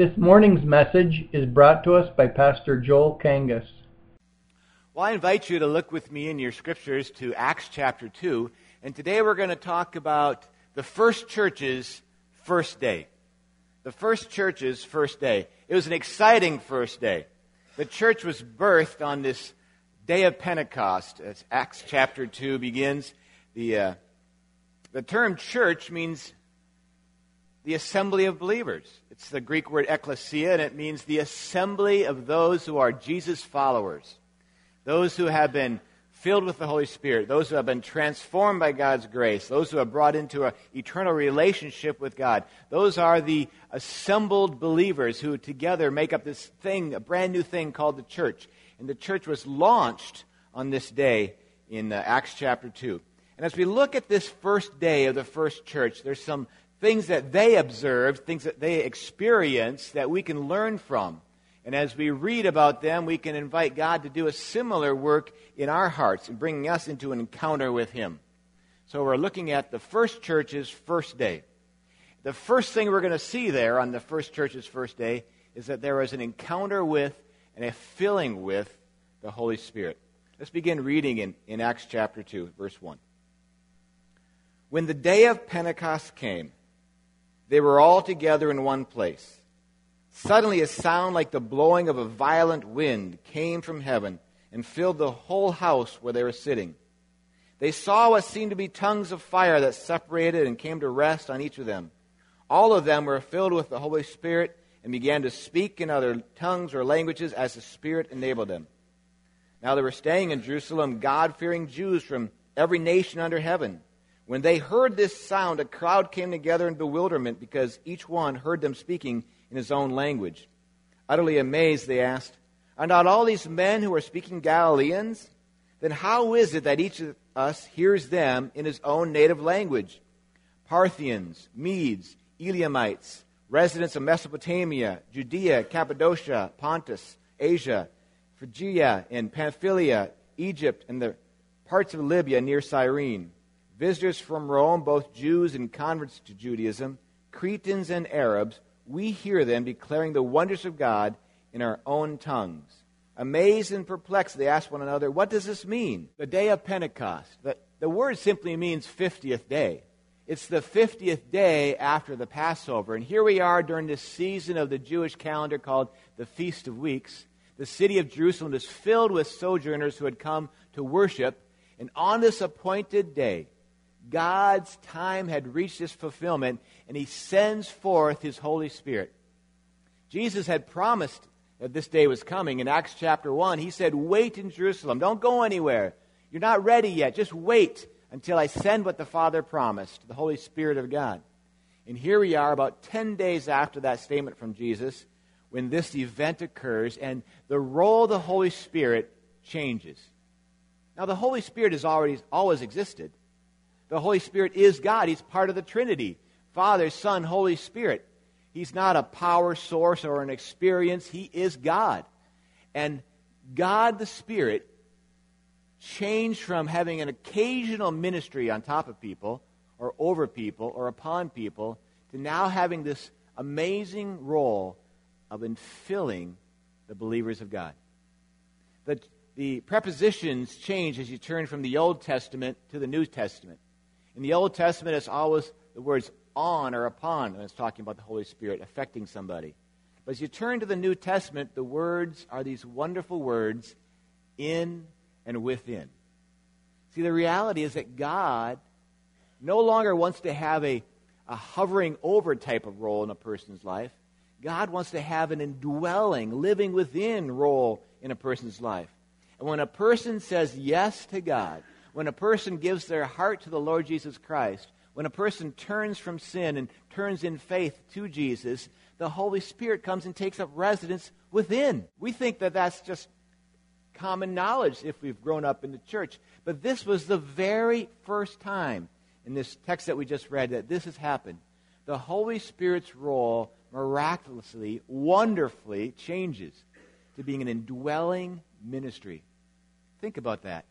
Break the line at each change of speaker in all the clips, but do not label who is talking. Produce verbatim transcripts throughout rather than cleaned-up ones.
This morning's message is brought to us by Pastor Joel Kangas.
Well, I invite you to look with me in your scriptures to Acts chapter two, and today we're going to talk about the first church's first day. The first church's first day. It was an exciting first day. The church was birthed on this day of Pentecost, as Acts chapter two begins. The, uh, the term church means the assembly of believers. It's the Greek word ekklesia, and it means the assembly of those who are Jesus followers, those who have been filled with the Holy Spirit, those who have been transformed by God's grace, those who have brought into an eternal relationship with God. Those are the assembled believers who together make up this thing, a brand new thing called the church. And the church was launched on this day in uh, Acts chapter two. And as we look at this first day of the first church, there's some things that they observed, things that they experienced that we can learn from. And as we read about them, we can invite God to do a similar work in our hearts and bringing us into an encounter with Him. So we're looking at the first church's first day. The first thing we're going to see there on the first church's first day is that there was an encounter with and a filling with the Holy Spirit. Let's begin reading in, in Acts chapter two, verse one. When the day of Pentecost came, they were all together in one place. Suddenly a sound like the blowing of a violent wind came from heaven and filled the whole house where they were sitting. They saw what seemed to be tongues of fire that separated and came to rest on each of them. All of them were filled with the Holy Spirit and began to speak in other tongues or languages as the Spirit enabled them. Now they were staying in Jerusalem, God-fearing Jews from every nation under heaven. When they heard this sound, a crowd came together in bewilderment because each one heard them speaking in his own language. Utterly amazed, they asked, "Are not all these men who are speaking Galileans? Then how is it that each of us hears them in his own native language? Parthians, Medes, Elamites, residents of Mesopotamia, Judea, Cappadocia, Pontus, Asia, Phrygia, and Pamphylia, Egypt, and the parts of Libya near Cyrene. Visitors from Rome, both Jews and converts to Judaism, Cretans and Arabs, we hear them declaring the wonders of God in our own tongues." Amazed and perplexed, they asked one another, "What does this mean?" The day of Pentecost. The, the word simply means fiftieth day. It's the fiftieth day after the Passover. And here we are during this season of the Jewish calendar called the Feast of Weeks. The city of Jerusalem is filled with sojourners who had come to worship. And on this appointed day, God's time had reached its fulfillment, and He sends forth His Holy Spirit. Jesus had promised that this day was coming. In Acts chapter one, He said, "Wait in Jerusalem. Don't go anywhere. You're not ready yet. Just wait until I send what the Father promised, the Holy Spirit of God." And here we are about ten days after that statement from Jesus when this event occurs, and the role of the Holy Spirit changes. Now, the Holy Spirit has already always existed. The Holy Spirit is God. He's part of the Trinity. Father, Son, Holy Spirit. He's not a power source or an experience. He is God. And God the Spirit changed from having an occasional ministry on top of people or over people or upon people to now having this amazing role of infilling the believers of God. The, the prepositions change as you turn from the Old Testament to the New Testament. In the Old Testament, it's always the words on or upon when it's talking about the Holy Spirit affecting somebody. But as you turn to the New Testament, the words are these wonderful words, in and within. See, the reality is that God no longer wants to have a, a hovering over type of role in a person's life. God wants to have an indwelling, living within role in a person's life. And when a person says yes to God, when a person gives their heart to the Lord Jesus Christ, when a person turns from sin and turns in faith to Jesus, the Holy Spirit comes and takes up residence within. We think that that's just common knowledge if we've grown up in the church. But this was the very first time in this text that we just read that this has happened. The Holy Spirit's role miraculously, wonderfully changes to being an indwelling ministry. Think about that.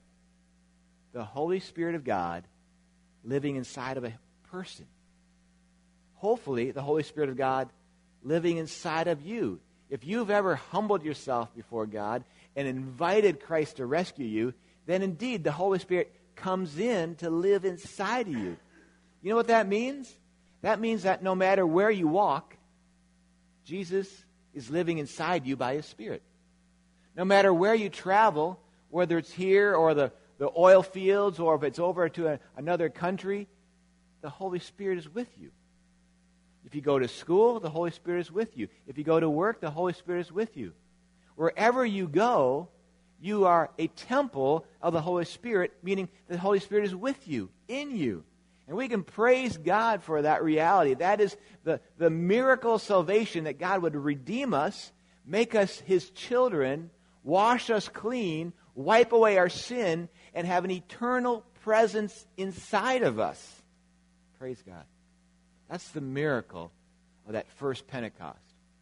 The Holy Spirit of God living inside of a person. Hopefully, the Holy Spirit of God living inside of you. If you've ever humbled yourself before God and invited Christ to rescue you, then indeed the Holy Spirit comes in to live inside of you. You know what that means? That means that no matter where you walk, Jesus is living inside you by His Spirit. No matter where you travel, whether it's here or the, the oil fields or if it's over to a, another country, the Holy Spirit is with you. If you go to school, the Holy Spirit is with you. If you go to work, the Holy Spirit is with you. Wherever you go, you are a temple of the Holy Spirit, meaning the Holy Spirit is with you, in you. And we can praise God for that reality. That is the, the miracle of salvation, that God would redeem us, make us His children, wash us clean, wipe away our sin, and have an eternal presence inside of us. Praise God. That's the miracle of that first Pentecost.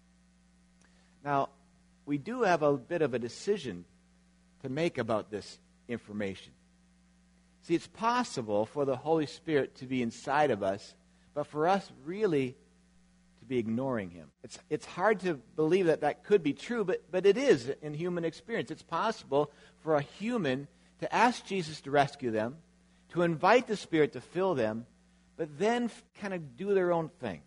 Now, we do have a bit of a decision to make about this information. See, it's possible for the Holy Spirit to be inside of us, but for us really to be ignoring Him. It's, it's hard to believe that that could be true, but, but it is in human experience. It's possible for a human to ask Jesus to rescue them, to invite the Spirit to fill them, but then kind of do their own thing,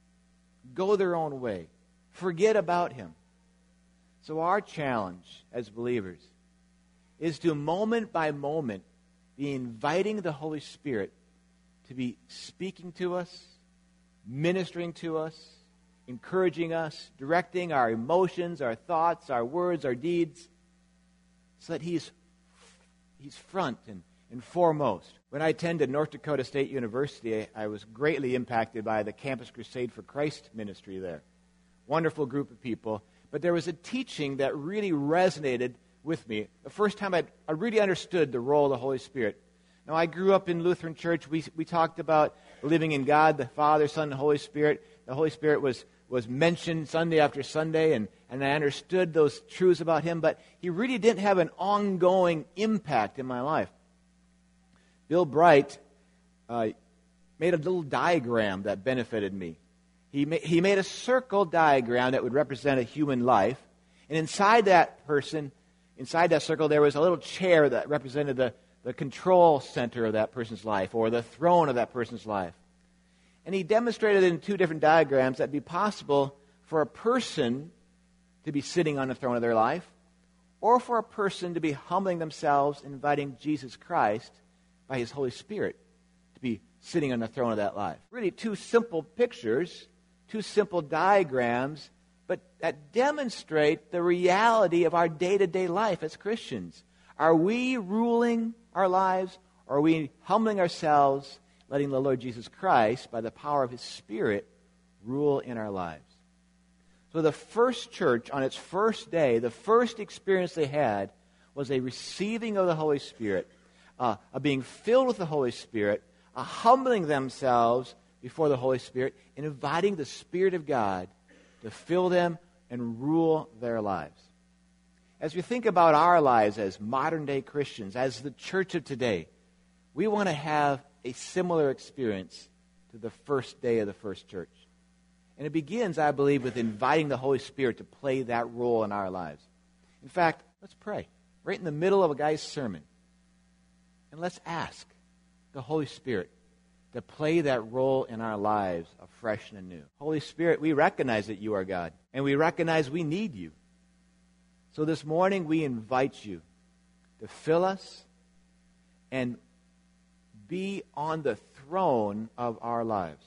go their own way, forget about Him. So our challenge as believers is to moment by moment be inviting the Holy Spirit to be speaking to us, ministering to us, encouraging us, directing our emotions, our thoughts, our words, our deeds, so that He's, he's front and, and foremost. When I attended North Dakota State University, I, I was greatly impacted by the Campus Crusade for Christ ministry there. Wonderful group of people. But there was a teaching that really resonated with me. The first time I'd, I really understood the role of the Holy Spirit. Now, I grew up in Lutheran church. We we talked about believing in God, the Father, Son, and Holy Spirit. The Holy Spirit was, was mentioned Sunday after Sunday, and, and I understood those truths about Him, but He really didn't have an ongoing impact in my life. Bill Bright uh, made a little diagram that benefited me. He, ma- he made a circle diagram that would represent a human life, and inside that person, inside that circle, there was a little chair that represented the, the control center of that person's life, or the throne of that person's life. And he demonstrated in two different diagrams that it would be possible for a person to be sitting on the throne of their life, or for a person to be humbling themselves, inviting Jesus Christ by His Holy Spirit to be sitting on the throne of that life. Really two simple pictures, two simple diagrams, but that demonstrate the reality of our day-to-day life as Christians. Are we ruling our lives, or are we humbling ourselves, letting the Lord Jesus Christ, by the power of His Spirit, rule in our lives? So the first church, on its first day, the first experience they had was a receiving of the Holy Spirit, uh, a being filled with the Holy Spirit, a humbling themselves before the Holy Spirit, and inviting the Spirit of God to fill them and rule their lives. As we think about our lives as modern-day Christians, as the church of today, we want to have a similar experience to the first day of the first church. And it begins, I believe, with inviting the Holy Spirit to play that role in our lives. In fact, let's pray. Right in the middle of a guy's sermon. And let's ask the Holy Spirit to play that role in our lives afresh and anew. Holy Spirit, we recognize that You are God, and we recognize we need You. So this morning we invite You to fill us and be on the throne of our lives,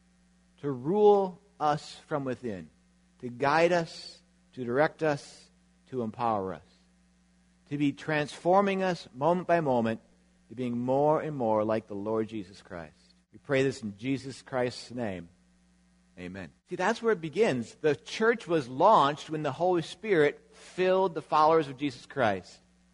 to rule us from within, to guide us, to direct us, to empower us, to be transforming us moment by moment to being more and more like the Lord Jesus Christ. We pray this in Jesus Christ's name. Amen. See, that's where it begins. The church was launched when the Holy Spirit filled the followers of Jesus Christ.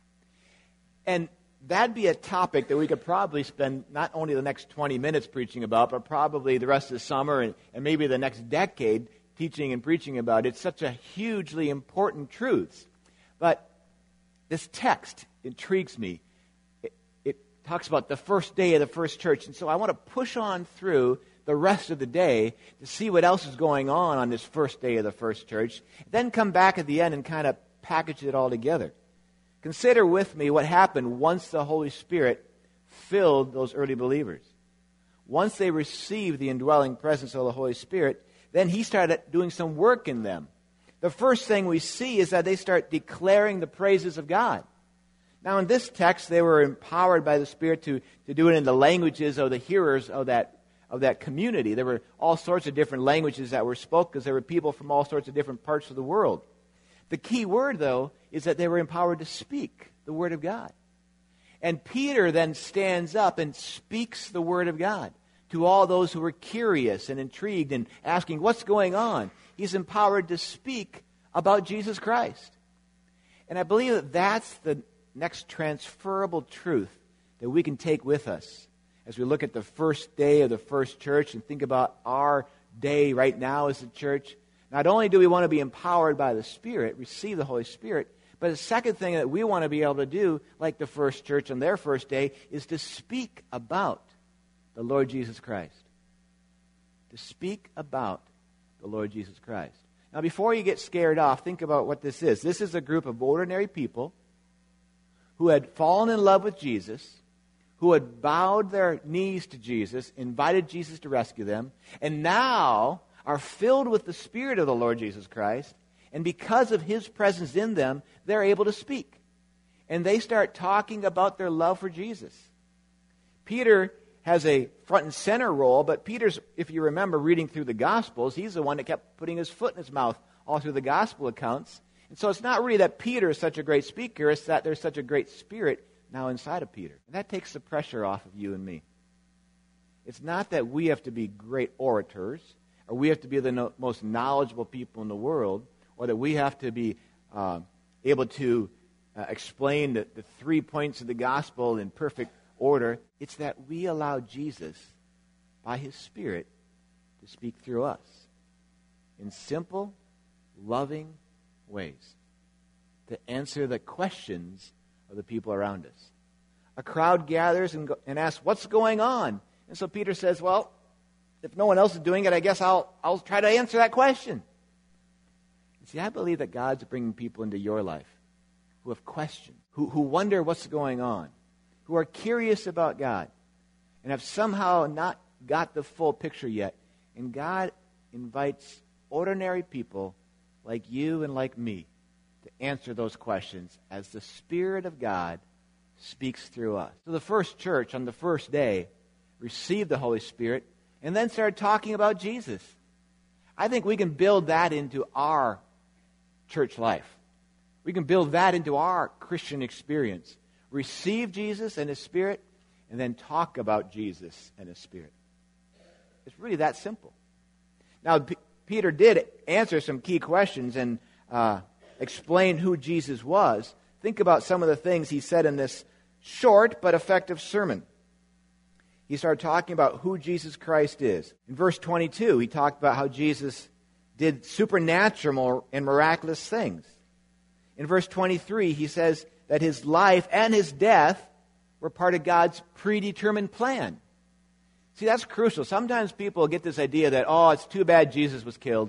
And that'd be a topic that we could probably spend not only the next twenty minutes preaching about, but probably the rest of the summer and, and maybe the next decade teaching and preaching about. It's such a hugely important truth. But this text intrigues me. It, it talks about the first day of the first church. And so I want to push on through the rest of the day to see what else is going on on this first day of the first church, then come back at the end and kind of package it all together. Consider with me what happened once the Holy Spirit filled those early believers. Once they received the indwelling presence of the Holy Spirit, then he started doing some work in them. The first thing we see is that they start declaring the praises of God. Now, in this text, they were empowered by the Spirit to, to do it in the languages of the hearers of that, of that community. There were all sorts of different languages that were spoken because there were people from all sorts of different parts of the world. The key word, though, is that they were empowered to speak the Word of God. And Peter then stands up and speaks the Word of God to all those who were curious and intrigued and asking, what's going on? He's empowered to speak about Jesus Christ. And I believe that that's the next transferable truth that we can take with us as we look at the first day of the first church and think about our day right now as a church. Not only do we want to be empowered by the Spirit, receive the Holy Spirit, but the second thing that we want to be able to do, like the first church on their first day, is to speak about the Lord Jesus Christ. To speak about the Lord Jesus Christ. Now, before you get scared off, think about what this is. This is a group of ordinary people who had fallen in love with Jesus, who had bowed their knees to Jesus, invited Jesus to rescue them, and now are filled with the Spirit of the Lord Jesus Christ, and because of His presence in them, they're able to speak. And they start talking about their love for Jesus. Peter has a front and center role, but Peter's, if you remember reading through the Gospels, he's the one that kept putting his foot in his mouth all through the Gospel accounts. And so it's not really that Peter is such a great speaker, it's that there's such a great Spirit now inside of Peter. And that takes the pressure off of you and me. It's not that we have to be great orators, or we have to be the no, most knowledgeable people in the world, or that we have to be uh, able to uh, explain the, the three points of the gospel in perfect order. It's that we allow Jesus, by His Spirit, to speak through us in simple, loving ways to answer the questions of the people around us. A crowd gathers and, go, and asks, what's going on? And so Peter says, well, if no one else is doing it, I guess I'll, I'll try to answer that question. See, I believe that God's bringing people into your life who have questions, who, who wonder what's going on, who are curious about God, and have somehow not got the full picture yet. And God invites ordinary people like you and like me to answer those questions as the Spirit of God speaks through us. So the first church on the first day received the Holy Spirit and then started talking about Jesus. I think we can build that into our church life. We can build that into our Christian experience. Receive Jesus and His Spirit, and then talk about Jesus and His Spirit. It's really that simple. Now, P- Peter did answer some key questions and uh, explain who Jesus was. Think about some of the things he said in this short but effective sermon. He started talking about who Jesus Christ is. In verse twenty-two, he talked about how Jesus did supernatural and miraculous things. In verse twenty-three, he says that His life and His death were part of God's predetermined plan. See, that's crucial. Sometimes people get this idea that, oh, it's too bad Jesus was killed.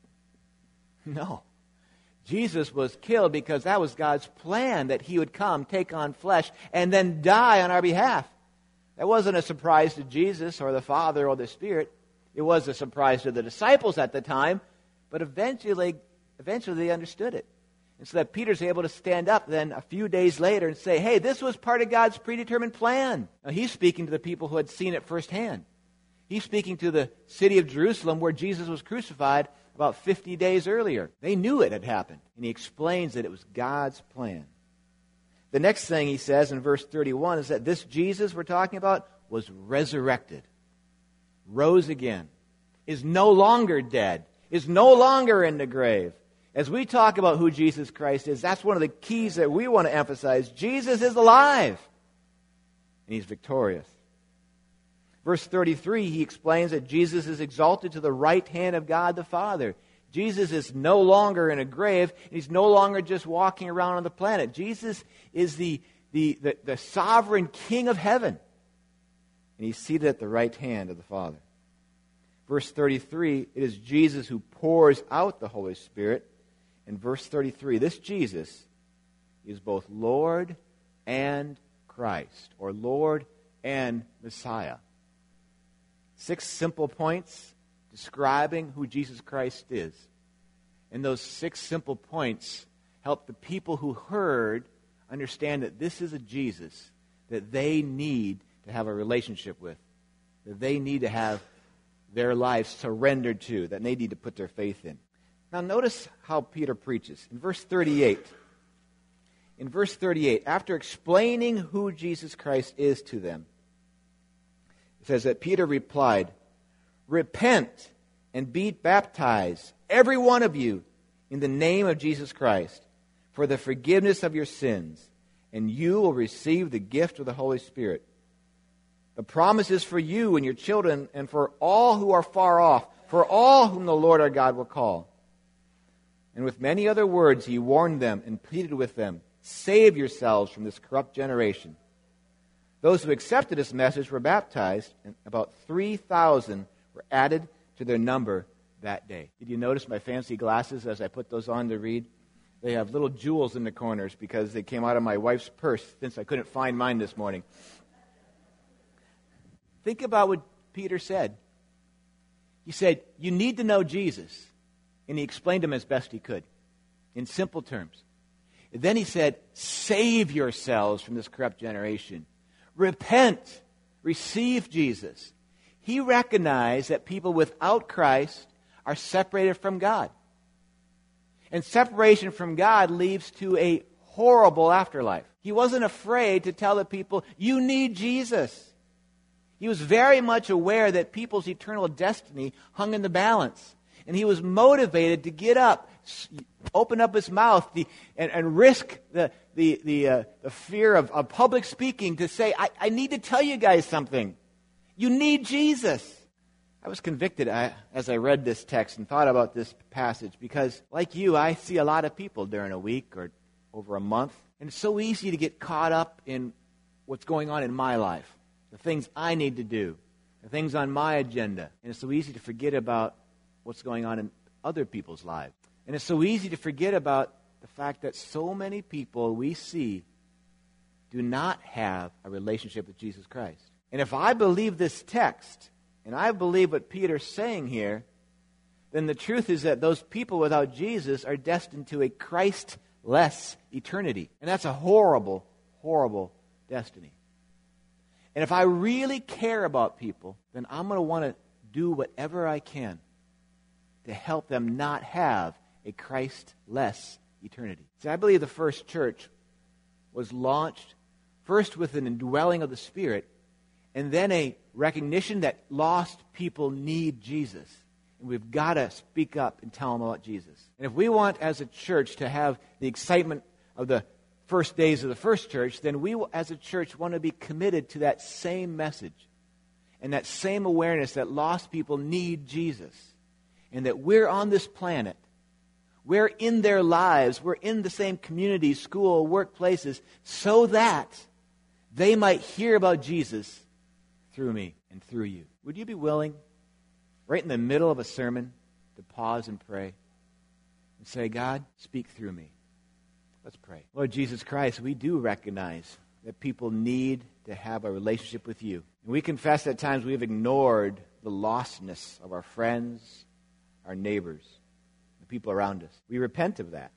No. Jesus was killed because that was God's plan, that He would come, take on flesh, and then die on our behalf. That wasn't a surprise to Jesus or the Father or the Spirit. It was a surprise to the disciples at the time, but eventually, eventually they understood it. And so that Peter's able to stand up then a few days later and say, hey, this was part of God's predetermined plan. Now, he's speaking to the people who had seen it firsthand. He's speaking to the city of Jerusalem where Jesus was crucified about fifty days earlier. They knew it had happened. And he explains that it was God's plan. The next thing he says in verse thirty-one is that this Jesus we're talking about was resurrected, rose again, is no longer dead, is no longer in the grave. As we talk about who Jesus Christ is, that's one of the keys that we want to emphasize. Jesus is alive, and He's victorious. Verse thirty-three, he explains that Jesus is exalted to the right hand of God the Father. Jesus is no longer in a grave, and He's no longer just walking around on the planet. Jesus is the, the, the, the sovereign King of heaven, and He's seated at the right hand of the Father. Verse thirty-three, it is Jesus who pours out the Holy Spirit. In verse thirty-three, this Jesus is both Lord and Christ, or Lord and Messiah. Six simple points describing who Jesus Christ is. And those six simple points help the people who heard understand that this is a Jesus that they need to have a relationship with, that they need to have their lives surrendered to, that they need to put their faith in. Now notice how Peter preaches. In verse thirty-eight, in verse thirty-eight, after explaining who Jesus Christ is to them, it says that Peter replied, "Repent and be baptized, every one of you, in the name of Jesus Christ, for the forgiveness of your sins, and you will receive the gift of the Holy Spirit. The promise is for you and your children and for all who are far off, for all whom the Lord our God will call." And with many other words he warned them and pleaded with them, "Save yourselves from this corrupt generation." Those who accepted this message were baptized, and about three thousand were added to their number that day. Did you notice my fancy glasses as I put those on to read? They have little jewels in the corners because they came out of my wife's purse since I couldn't find mine this morning. Think about what Peter said. He said, you need to know Jesus. And he explained him as best he could, in simple terms. And then he said, save yourselves from this corrupt generation. Repent. Receive Jesus. He recognized that people without Christ are separated from God. And separation from God leads to a horrible afterlife. He wasn't afraid to tell the people, you need Jesus. He was very much aware that people's eternal destiny hung in the balance. And he was motivated to get up, open up his mouth the, and, and risk the, the, the, uh, the fear of, of public speaking to say, I, I need to tell you guys something. You need Jesus. I was convicted I, as I read this text and thought about this passage because, like you, I see a lot of people during a week or over a month. And it's so easy to get caught up in what's going on in my life, the things I need to do, the things on my agenda. And it's so easy to forget about what's going on in other people's lives. And it's so easy to forget about the fact that so many people we see do not have a relationship with Jesus Christ. And if I believe this text, and I believe what Peter's saying here, then the truth is that those people without Jesus are destined to a Christ-less eternity. And that's a horrible, horrible destiny. And if I really care about people, then I'm going to want to do whatever I can to help them not have a Christ-less eternity. See, I believe the first church was launched first with an indwelling of the Spirit, and then a recognition that lost people need Jesus. And we've got to speak up and tell them about Jesus. And if we want, as a church, to have the excitement of the first days of the first church, then we, as a church, want to be committed to that same message and that same awareness that lost people need Jesus. And that we're on this planet, we're in their lives, we're in the same community, school, workplaces, so that they might hear about Jesus through me and through you. Would you be willing, right in the middle of a sermon, to pause and pray and say, God, speak through me? Let's pray. Lord Jesus Christ, we do recognize that people need to have a relationship with you. And we confess at times we've ignored the lostness of our friends, our neighbors, the people around us. We repent of that.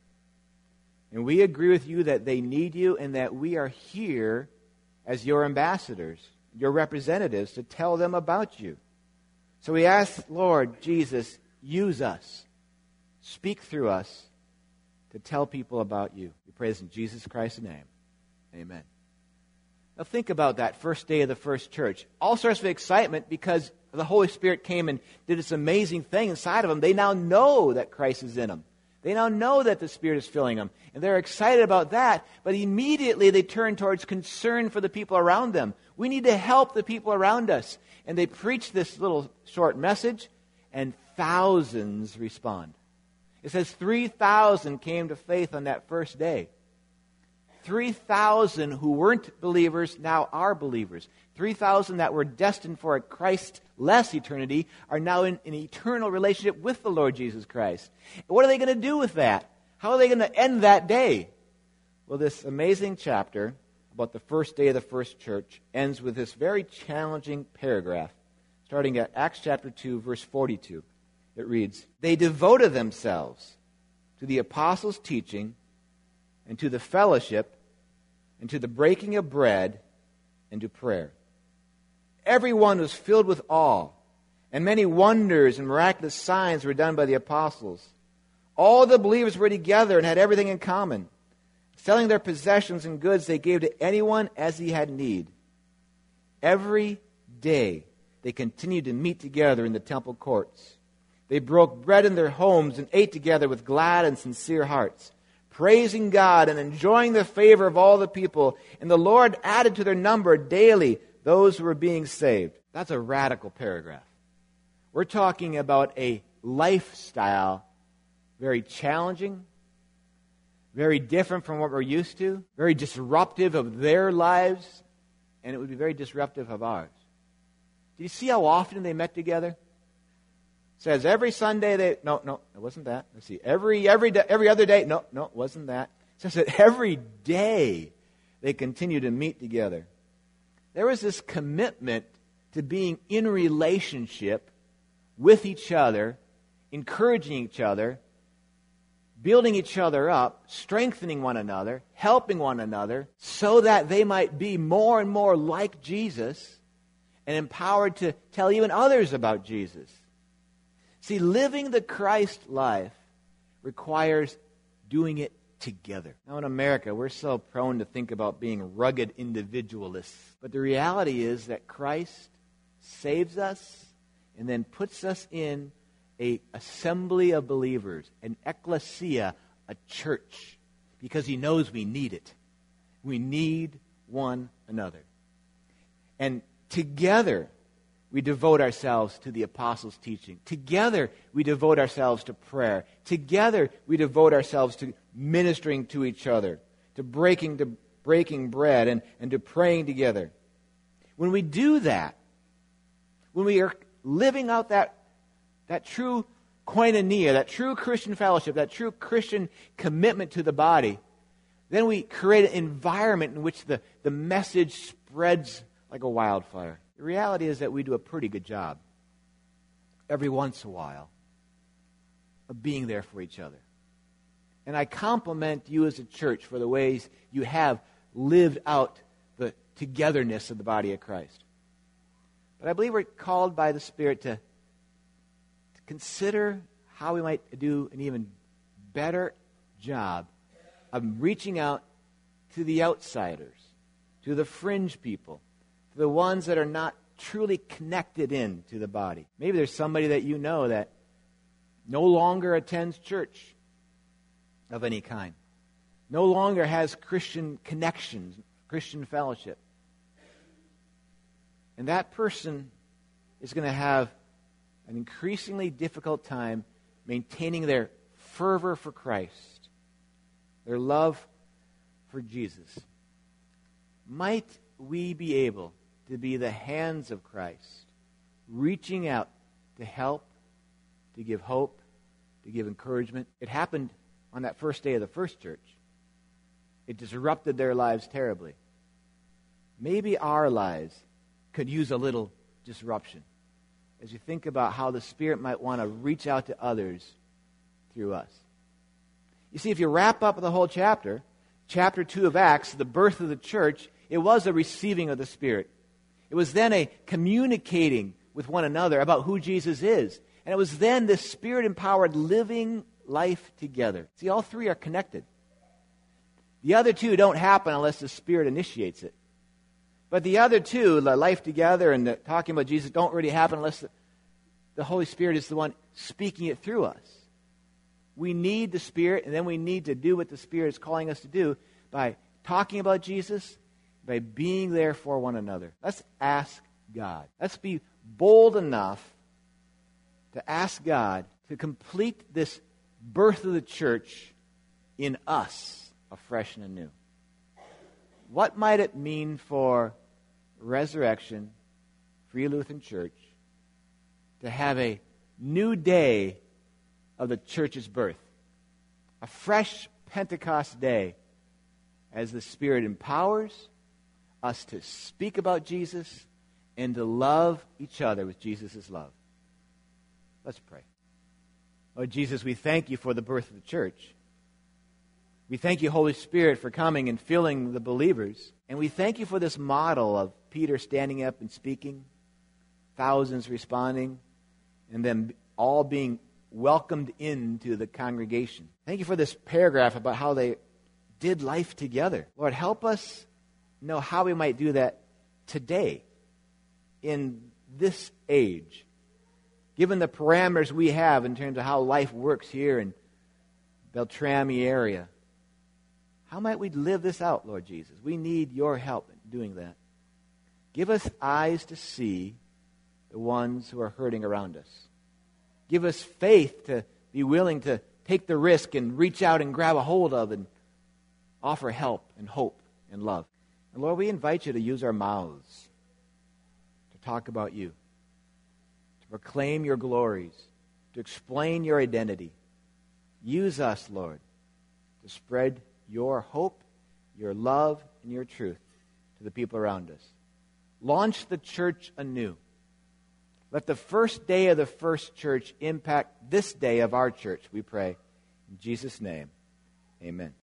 And we agree with you that they need you and that we are here as your ambassadors, your representatives, to tell them about you. So we ask, Lord Jesus, use us. Speak through us to tell people about you. We pray this in Jesus Christ's name. Amen. Now think about that first day of the first church. All sorts of excitement because the Holy Spirit came and did this amazing thing inside of them. They now know that Christ is in them. They now know that the Spirit is filling them. And they're excited about that. But immediately they turn towards concern for the people around them. We need to help the people around us. And they preach this little short message, and thousands respond. It says three thousand came to faith on that first day. three thousand who weren't believers now are believers. three thousand that were destined for a Christ-less eternity are now in an eternal relationship with the Lord Jesus Christ. What are they going to do with that? How are they going to end that day? Well, this amazing chapter about the first day of the first church ends with this very challenging paragraph, starting at Acts chapter two, verse forty-two. It reads, "They devoted themselves to the apostles' teaching and to the fellowship and to the breaking of bread and to prayer. Everyone was filled with awe, and many wonders and miraculous signs were done by the apostles. All the believers were together and had everything in common. Selling their possessions and goods, they gave to anyone as he had need. Every day they continued to meet together in the temple courts. They broke bread in their homes and ate together with glad and sincere hearts, praising God and enjoying the favor of all the people. And the Lord added to their number daily those who were being saved." That's a radical paragraph. We're talking about a lifestyle very challenging, very different from what we're used to, very disruptive of their lives, and it would be very disruptive of ours. Do you see how often they met together? It says every Sunday they, no, no, it wasn't that. Let's see, every every day, every other day, no, no, it wasn't that. It says that every day they continue to meet together. There was this commitment to being in relationship with each other, encouraging each other, building each other up, strengthening one another, helping one another, so that they might be more and more like Jesus and empowered to tell even others about Jesus. See, living the Christ life requires doing it together. Now in America, we're so prone to think about being rugged individualists. But the reality is that Christ saves us and then puts us in an assembly of believers, an ecclesia, a church, because he knows we need it. We need one another. And together, we devote ourselves to the apostles' teaching. Together, we devote ourselves to prayer. Together, we devote ourselves to ministering to each other, to breaking to breaking bread and, and to praying together. When we do that, when we are living out that, that true koinonia, that true Christian fellowship, that true Christian commitment to the body, then we create an environment in which the, the message spreads like a wildfire. The reality is that we do a pretty good job every once in a while of being there for each other. And I compliment you as a church for the ways you have lived out the togetherness of the body of Christ. But I believe we're called by the Spirit to, to consider how we might do an even better job of reaching out to the outsiders, to the fringe people, to the ones that are not truly connected in to the body. Maybe there's somebody that you know that no longer attends church of any kind, no longer has Christian connections, Christian fellowship. And that person is going to have an increasingly difficult time maintaining their fervor for Christ, their love for Jesus. Might we be able to be the hands of Christ, reaching out to help, to give hope, to give encouragement. It happened on that first day of the first church. It disrupted their lives terribly. Maybe our lives could use a little disruption as you think about how the Spirit might want to reach out to others through us. You see, if you wrap up the whole chapter, chapter two of Acts, the birth of the church, it was a receiving of the Spirit. It was then a communicating with one another about who Jesus is. And it was then this Spirit-empowered living life together. See, all three are connected. The other two don't happen unless the Spirit initiates it. But the other two, the life together and the talking about Jesus, don't really happen unless the, the Holy Spirit is the one speaking it through us. We need the Spirit, and then we need to do what the Spirit is calling us to do by talking about Jesus, by being there for one another. Let's ask God. Let's be bold enough to ask God to complete this birth of the church in us afresh and anew. what might it mean for Resurrection Free Lutheran Church to have a new day of the church's birth, a fresh Pentecost day, as the Spirit empowers us to speak about Jesus and to love each other with Jesus' love. Let's pray. Lord Jesus, we thank you for the birth of the church. We thank you, Holy Spirit, for coming and filling the believers. And we thank you for this model of Peter standing up and speaking, thousands responding, and then all being welcomed into the congregation. Thank you for this paragraph about how they did life together. Lord, help us know how we might do that today, in this age, given the parameters we have in terms of how life works here in Beltrami area. How might we live this out, Lord Jesus? We need your help in doing that. Give us eyes to see the ones who are hurting around us. Give us faith to be willing to take the risk and reach out and grab a hold of and offer help and hope and love. And Lord, we invite you to use our mouths to talk about you, to proclaim your glories, to explain your identity. Use us, Lord, to spread your hope, your love, and your truth to the people around us. Launch the church anew. Let the first day of the first church impact this day of our church, we pray. In Jesus' name, amen.